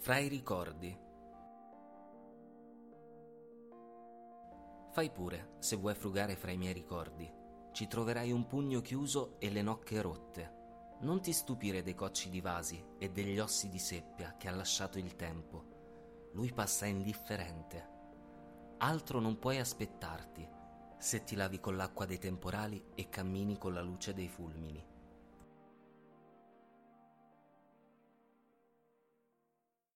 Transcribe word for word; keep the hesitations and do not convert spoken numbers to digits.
Fra i ricordi. Fai pure, se vuoi frugare fra i miei ricordi. Ci troverai un pugno chiuso e le nocche rotte. Non ti stupire dei cocci di vasi e degli ossi di seppia che ha lasciato il tempo. Lui passa indifferente. Altro non puoi aspettarti se ti lavi con l'acqua dei temporali e cammini con la luce dei fulmini.